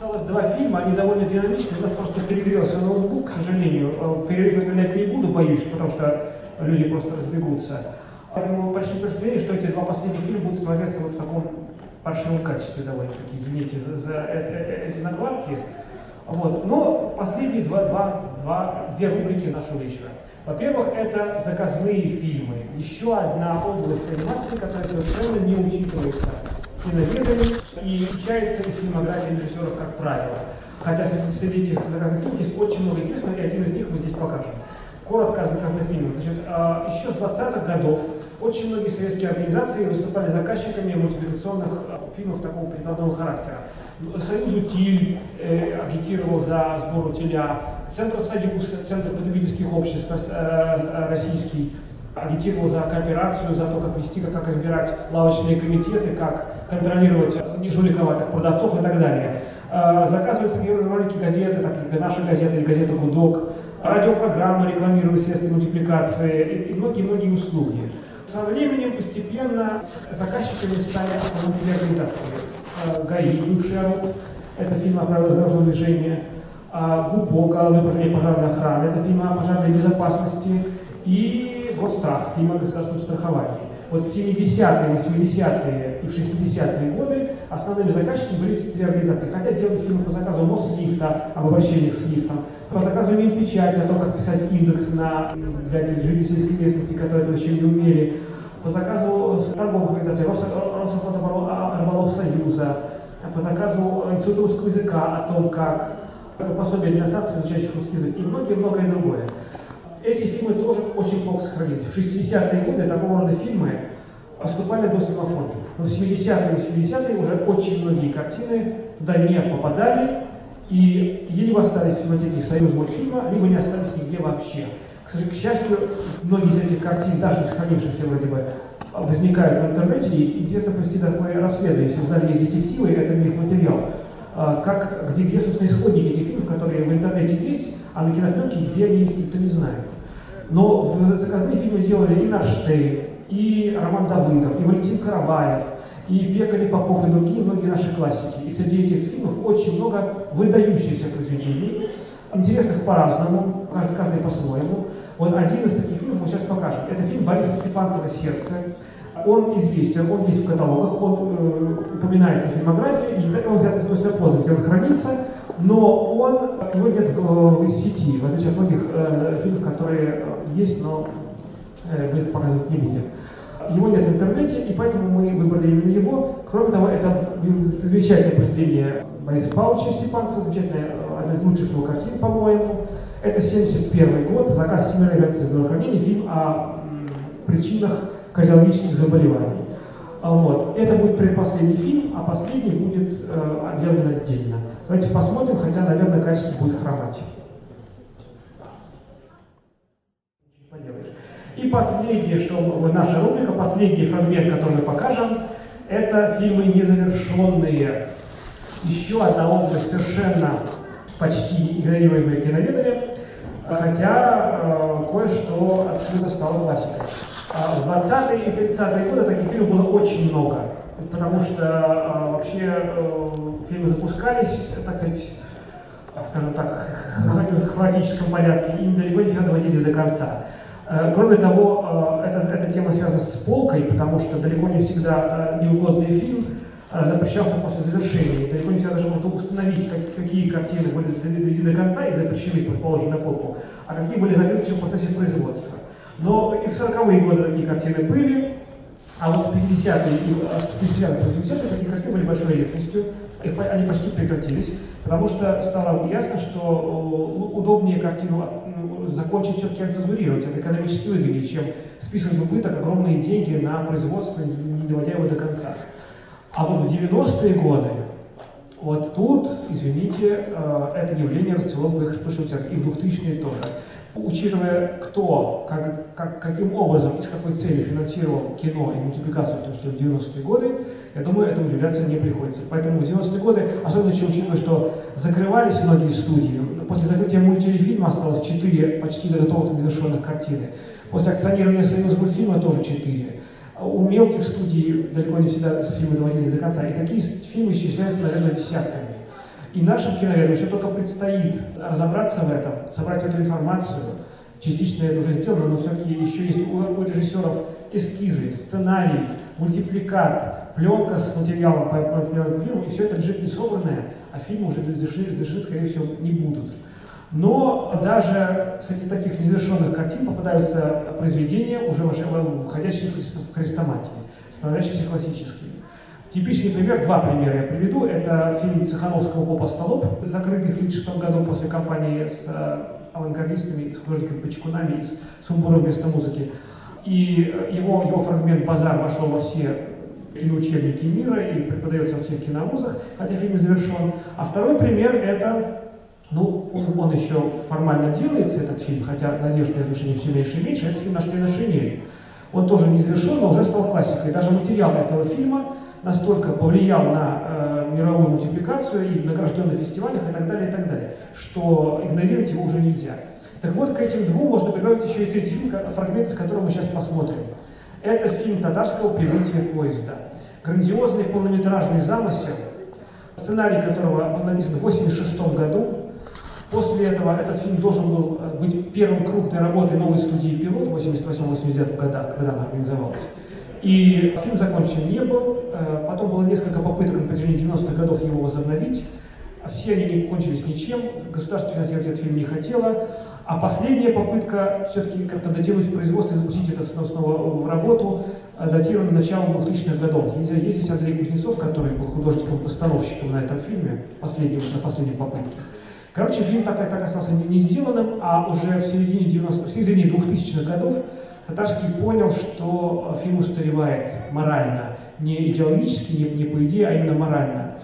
Осталось два фильма, они довольно динамичные, у нас просто перегрелся ноутбук, к сожалению. Перерыв объявлять не буду, боюсь, потому что люди просто разбегутся. Поэтому почти впечатление, что эти два последних фильма будут смотреться вот в таком паршивом качестве довольно-таки, извините за эти накладки. Вот. Но последние две рубрики нашего вечера. Во-первых, это заказные фильмы. Еще одна область анимации, которая совершенно не учитывается киноведами и отличается из фильмографии режиссеров, как правило. Хотя среди этих заказных фильмов есть очень много интересного, и один из них мы здесь покажем. Коротко о заказных фильмах. Значит, еще с 20-х годов очень многие советские организации выступали заказчиками мультипликационных фильмов такого прикладного характера. Союз «Утиль» агитировал за сбор утиля, Центр «Союз», Центр потребительских обществ российский, агитировал за кооперацию, за то, как вести, как избирать лавочные комитеты, как контролировать жуликоватых продавцов и так далее. Заказываются ролики газеты, так как «Наша газета» или газета «Гудок», радиопрограммы рекламировали средства мультипликации и многие-многие услуги. Со временем постепенно заказчиками стали автомобильные организации. ГАИ, бывший РУ, это фильм о правилах дорожного движения, ГУПОК, пожарной охраны, это фильм о пожарной безопасности, и Госстрах, фильм о государственном страховании. Вот в 70-е, 80-е и в 60-е годы основными заказчиками были эти три организации. Хотя делать фильмы по заказу Мослифта, об обращениях с лифтом, по заказу Минпечати, о том, как писать индекс для жителей сельской местности, которые этого еще не умели, по заказу торговых организаций Рособоронсоюза, по заказу Института русского языка, о том, как пособие для иностранцев, изучающих русский язык, и многое другое. Эти фильмы тоже очень плохо сохранились. В 60-е годы такого рода фильмы поступали в Госфильмофонд. Но в 70-е и 80-е уже очень многие картины туда не попадали, и либо остались в фильмотеке Союз мультфильма, либо не остались нигде вообще. К счастью, многие из этих картин, даже не сохранившихся вроде бы, возникают в интернете, и интересно провести такое расследование. Если в зале есть детективы, это их материал. Где, собственно, исходники этих фильмов, которые в интернете есть, а на кинопленке, где они есть, никто не знает. Но в заказные фильмы делали и Нарштейн, и Роман Давыдов, и Валентин Караваев, и Пекарь, и Попов, и другие многие наши классики. И среди этих фильмов очень много выдающихся произведений, интересных по-разному, каждый по-своему. Вот один из таких фильмов мы сейчас покажем. Это фильм Бориса Степанцева «Сердце». Он известен, он есть в каталогах, он упоминается в фильмографии, и он взят из поздно, где он хранится, но его нет в сети, в отличие от многих фильмов, которые есть, но мы их показывать не будем. Его нет в интернете, и поэтому мы выбрали именно его. Кроме того, это замечательное произведение Бориса Павловича Степанцева, замечательная, одна из лучших его картин, по-моему. Это 1971 год, заказ Всемирной организации здравоохранения, фильм о причинах кардиологических заболеваний. Вот. Это будет предпоследний фильм, а последний будет объявлен отдельно. Давайте посмотрим, хотя, наверное, качество будет хромать. И последнее, что наша рубрика, последний фрагмент, который мы покажем, это фильмы незавершенные. Еще одна область совершенно почти игнорируемая киноведами, хотя кое-что отсюда стало классикой. В 20-е и 30-е годы таких фильмов было очень много, потому что вообще фильмы запускались, так сказать, скажем так, в хаотическом порядке, и далеко не всегда доводились до конца. Кроме того, эта тема связана с полкой, потому что далеко не всегда неугодный фильм запрещался после завершения. Далеко не всегда даже можно установить, какие картины были доведены до конца и запрещены, предположим, на полку, а какие были закрыты в процессе производства. Но и в 40-е годы такие картины были, а вот в 50-е и 80-е такие картины были большой редкостью, они почти прекратились, потому что стало ясно, что удобнее картину закончить все-таки отцензурировать, это экономически выгоднее, чем списывать в убыток огромные деньги на производство, не доводя его до конца. А вот в 90-е годы, вот тут, извините, это явление расцвело в больших и в 2000-е тоже. Учитывая, кто, каким образом и с какой целью финансировал кино и мультипликацию, в том числе в 90-е годы, я думаю, этому удивляться не приходится. Поэтому в 90-е годы, особенно учитывая, что закрывались многие студии, после закрытия мультфильма осталось 4 почти готовых завершенных картины. После акционирования Союза мультфильма тоже 4. У мелких студий далеко не всегда фильмы доводились до конца. И такие фильмы исчисляются, наверное, десятками. И нашим киноведам еще только предстоит разобраться в этом, собрать эту информацию. Частично это уже сделано, но все-таки еще есть у режиссеров эскизы, сценарий, мультипликат, пленка с материалом по этому фильму, и все это лежит не собранное, а фильмы уже завершены, скорее всего, не будут. Но даже среди таких незавершенных картин попадаются произведения, уже входящие в хрестоматии, становящиеся классическими. Типичный пример, два примера я приведу. Это фильм Цехановского «Попа столоп», закрытый в 1936 году после кампании с авангардистами, с художниками Почекунами и с Сумбуром вместо музыки. И его фрагмент «Базар» вошел во все киноучебники мира и преподается во всех киновузах, хотя фильм не завершен. А второй пример – это, он еще формально делается, этот фильм, хотя надежд на завершение все меньше и меньше, это фильм «Наштейна шинель». Он тоже не завершен, но уже стал классикой. Даже материал этого фильма настолько повлиял на мировую мультипликацию и награжден на фестивалях и так далее, что игнорировать его уже нельзя. Так вот, к этим двум можно прибавить еще и третий фильм, фрагмент из которого мы сейчас посмотрим. Это фильм Татарского «Прибытие поезда». Грандиозный полнометражный замысел, сценарий которого был написан в 1986 году. После этого этот фильм должен был быть первым крупной работой новой студии «Пилот» в 1988-1989 годах, когда она организовалась. И фильм закончен не был. Потом было несколько попыток на протяжении 90-х годов его возобновить. Все они не кончились ничем. Государство финансировать этот фильм не хотело. А последняя попытка все-таки как-то дотянуть производство и запустить это снова в работу датирована началом 2000-х годов. Есть здесь Андрей Кузнецов, который был художником-постановщиком на этом фильме, на последней попытке. Короче, фильм так остался не сделанным, а уже в середине 2000-х годов Татарский понял, что фильм устаревает морально, не идеологически, не по идее, а именно морально.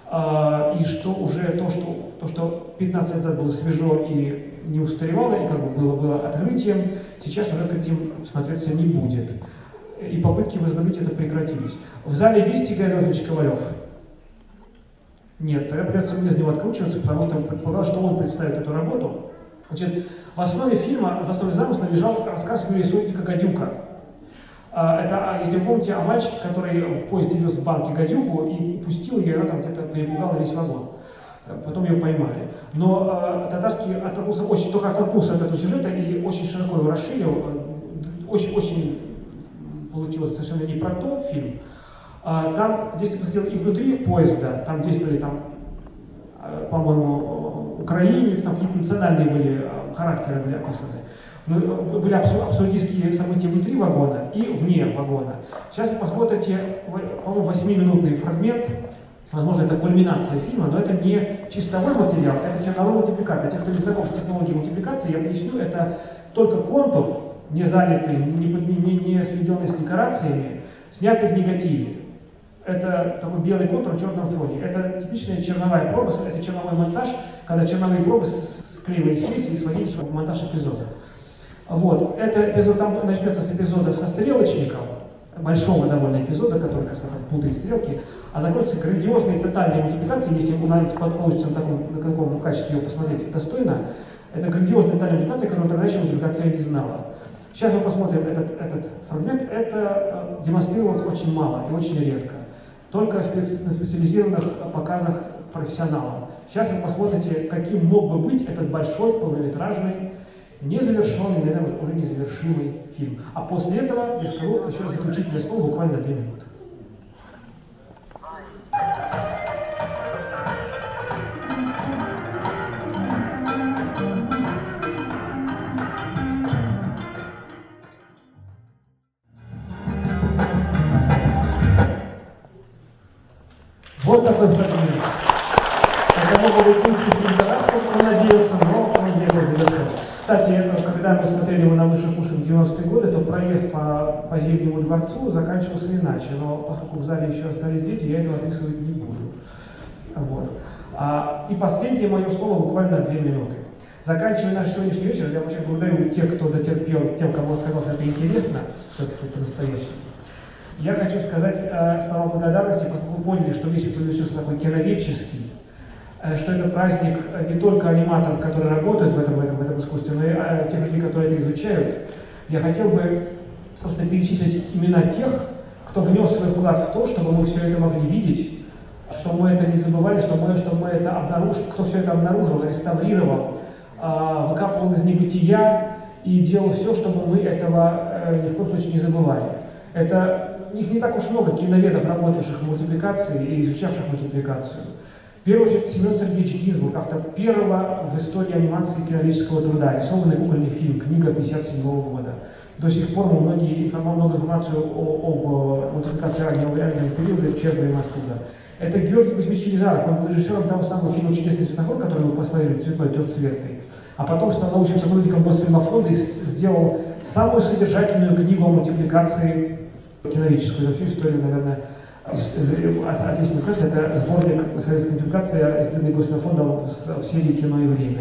И что уже то, что 15 лет назад было свежо и не устаревало, и как бы было открытием, сейчас уже открытием смотреться не будет. И попытки возобновить это прекратились. В зале есть Игорь Родович Ковалев? Нет, тогда придется мне из него откручиваться, потому что предполагал, что он представит эту работу. Значит, в основе фильма, в основе замысла лежал рассказ Юрия Сотника «Гадюка». Это, если вы помните, о мальчике, который в поезде вез в банке гадюку и пустил ее, и она там где-то перепугала весь вагон. Потом ее поймали. Но Татарский только оттолкнулся от этого сюжета и очень широко его расширил. Очень получилось совершенно не про то фильм. Там действие происходило и внутри поезда, там действовали, по-моему, украинец, там какие-то национальные характеры были описаны. Были абсурдистские события внутри вагона и вне вагона. Сейчас вы посмотрите, по-моему, 8-минутный фрагмент, возможно, это кульминация фильма, но это не чистовой материал, это черновой мультипликат. Для тех, кто не знаком с технологией мультипликации, я объясню, это только контур, не залитый, не сведенный с декорациями, снятый в негативе. Это такой белый контур на черном фоне. Это типичная черновая проба, это черновой монтаж, когда черновые пробы склеивались вместе и сводились в монтаж эпизода. Вот. Это эпизод там начнется с эпизода со стрелочником, большого довольно эпизода, который, кажется, путает стрелки, а закончится грандиозной тотальной мультипликацией, если получится на каком качестве его посмотреть достойно. Это грандиозная тотальная мультипликация, которую тогда еще мультипликация не знала. Сейчас мы посмотрим этот фрагмент. Это демонстрировалось очень мало и очень редко. Только на специализированных показах профессионалов. Сейчас вы посмотрите, каким мог бы быть этот большой полнометражный, незавершенный, наверное, уже незавершимый фильм. А после этого я скажу еще раз заключительное слово, буквально 2 минуты. Вот такой фрагмент. Это мог быть лучший фильм Татарского, он надеялся, но он не был завершен. Кстати, когда мы смотрели его на высших курсах в 90-е годы, то проезд по Зимнему дворцу заканчивался иначе. Но поскольку в зале еще остались дети, я этого описывать не буду. Вот. И последнее мое слово буквально 2 минуты. Заканчивая наш сегодняшний вечер, я очень благодарю тех, кто дотерпел, тем, кому оказалось это интересно, все-таки по-настоящему. Я хочу сказать слова благодарности, поскольку поняли, что вечер получился такой киноведческий, что это праздник не только аниматоров, которые работают в этом искусстве, но и тех людей, которые это изучают. Я хотел бы просто перечислить имена тех, кто внес свой вклад в то, чтобы мы все это могли видеть, чтобы мы это не забывали, чтобы мы кто все это обнаружил, реставрировал, выкапывал из небытия и делал все, чтобы мы этого ни в коем случае не забывали. Их не так уж много киноведов, работавших в мультипликации и изучавших мультипликацию. В первую очередь Семен Сергеевич Гинзбург, автор первого в истории анимации киноведческого труда, рисованный кукольный фильм, книга 1957 года. До сих пор мы много информацию об мультипликации раннего периода черпаем оттуда. Это Георгий Кузьмич Елизаров, он был режиссером того самого фильма «Чудесный светофор», который мы посмотрели, цветной, трехцветный. А потом стал научным сотрудником Госфильмофонда и сделал самую содержательную книгу о мультипликации киноведческую за всю историю, наверное, отечественной мультипликации. Это сборник советской мультипликации, изданный Госфильмофондом в серии «Кино и время».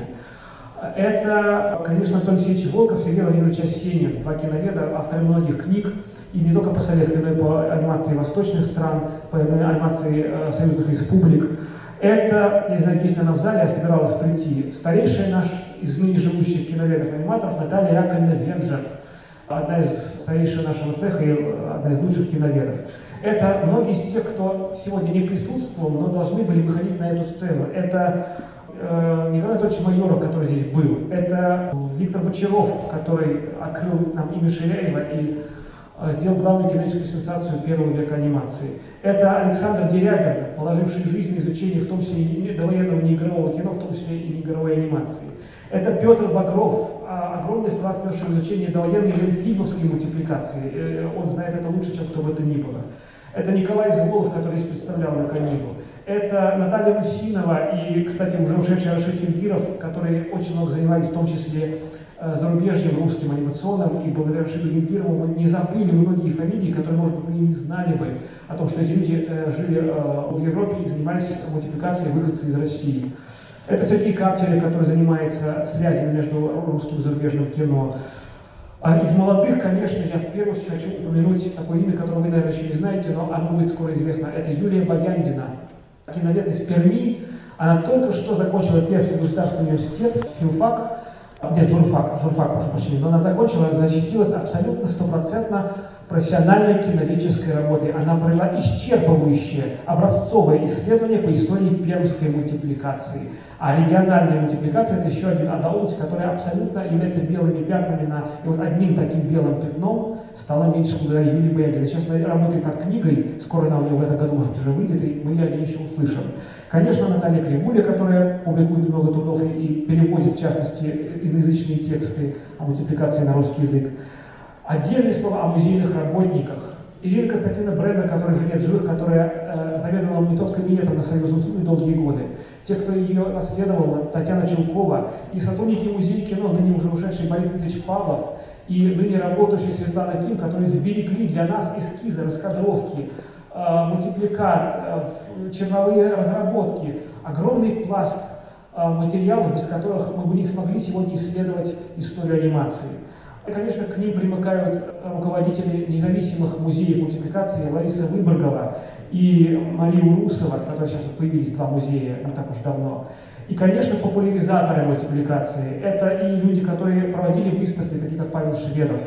Это, конечно, Антон Алексеевич Волков, Сергей Владимирович Осенин, два киноведа, авторы многих книг, и не только по советской, но и по анимации восточных стран, по анимации союзных республик. Это, не знаю, есть она в зале, собиралась прийти, старейшая наш из ныне живущих киноведов-аниматоров Наталья Яковлевна Венджер, одна из старейших нашего цеха и одна из лучших киноведов. Это многие из тех, кто сегодня не присутствовал, но должны были выходить на эту сцену. Это Николай Анатольевич Майоров, который здесь был. Это Виктор Бочаров, который открыл нам имя Ширяева и сделал главную киноведческую сенсацию первого века анимации. Это Александр Дерябин, положивший жизнь на изучение в том числе и довоенного неигрового кино, в том числе и неигровой анимации. Это Петр Багров, огромный вклад в изучение довоенной ленфильмовской мультипликации. Он знает это лучше, чем кто бы это ни было. Это Николай Зволов, который здесь представлял Ракониду. Это Наталья Русинова и, кстати, уже ушедший Рашид Химкиров, которые очень много занимались, в том числе зарубежьем русским анимационным, и благодаря Рашиду Химкирову мы не забыли многие фамилии, которые, может быть, мы не знали бы о том, что эти люди жили в Европе и занимались мультипликацией выходцы из России. Это Сергей Каптерев, который занимается связями между русским и зарубежным кино. А из молодых, конечно, я в первую очередь хочу упомянуть такое имя, которое вы, наверное, еще не знаете, но оно будет скоро известно. Это Юлия Баяндина, киновед из Перми. Она только что закончила Пермский государственный университет, журфак, прошу прощения, но она закончила, защитилась абсолютно стопроцентно профессиональной киноведческой работой. Она провела исчерпывающее образцовое исследование по истории пермской мультипликации. А региональная мультипликация – это еще одна область, которая абсолютно является белыми пятнами и вот одним таким белым пятном стало меньше благодаря Юлии Баяндиной. Сейчас она работает над книгой, скоро она у нее в этом году, может, уже выйдет, и мы о ней еще услышим. Конечно, Наталья Кривуля, которая публикует много трудов и переводит, в частности, иноязычные тексты о мультипликации на русский язык. Отдельные слова о музейных работниках. Ирина Константиновна Брендер, которая уже нет живых, которая заведовала метод-кабинетом на Союзном долгие годы. Те, кто ее наследовал, Татьяна Чулкова, и сотрудники музея кино, ныне уже ушедший Борис Дмитриевич Павлов, и ныне работающая Светлана Ким, которые сберегли для нас эскизы, раскадровки, мультипликат, черновые разработки, огромный пласт материалов, без которых мы бы не смогли сегодня исследовать историю анимации. И, конечно, к ним примыкают руководители независимых музеев мультипликации Лариса Выборгова и Мария Урусова, которые сейчас появились два музея не так уж давно. И, конечно, популяризаторы мультипликации. Это и люди, которые проводили выставки, такие как Павел Шведов,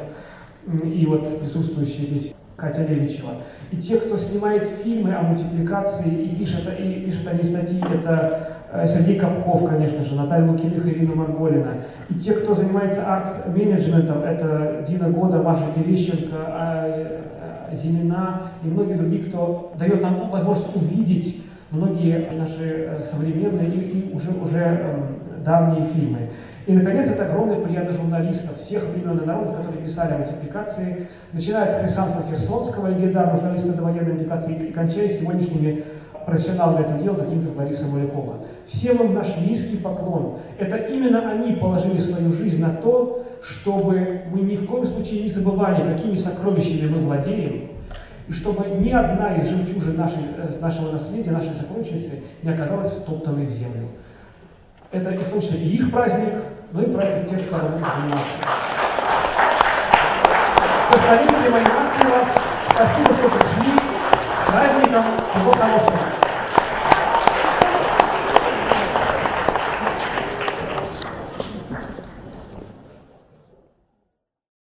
и вот присутствующие здесь Катя Левичева. И те, кто снимает фильмы о мультипликации и пишет о ней статьи, это Сергей Капков, конечно же, Наталья Лукиных, Ирина Марголина. И те, кто занимается арт-менеджментом, это Дина Года, Маша Терещенко, Зимина и многие другие, кто дает нам возможность увидеть многие наши современные и уже давние фильмы. И, наконец, это огромная плеяда журналистов всех времен и народов, которые писали о мультипликации, начиная от Хрисанфа Херсонского, легендарного журналиста довоенной мультипликации, и кончая сегодняшними профессионалами это дело, такими как Лариса Малякова. Всем им наш низкий поклон. Это именно они положили свою жизнь на то, чтобы мы ни в коем случае не забывали, какими сокровищами мы владеем, и чтобы ни одна из жемчужин нашего наследия, нашей сокровищницы не оказалась втоптанной в землю. Это и в том числе и их праздник, но и праздник тех, кто работает в анимации. Со столетием анимации вас. Спасибо, что пришли. С праздником. Всего хорошего.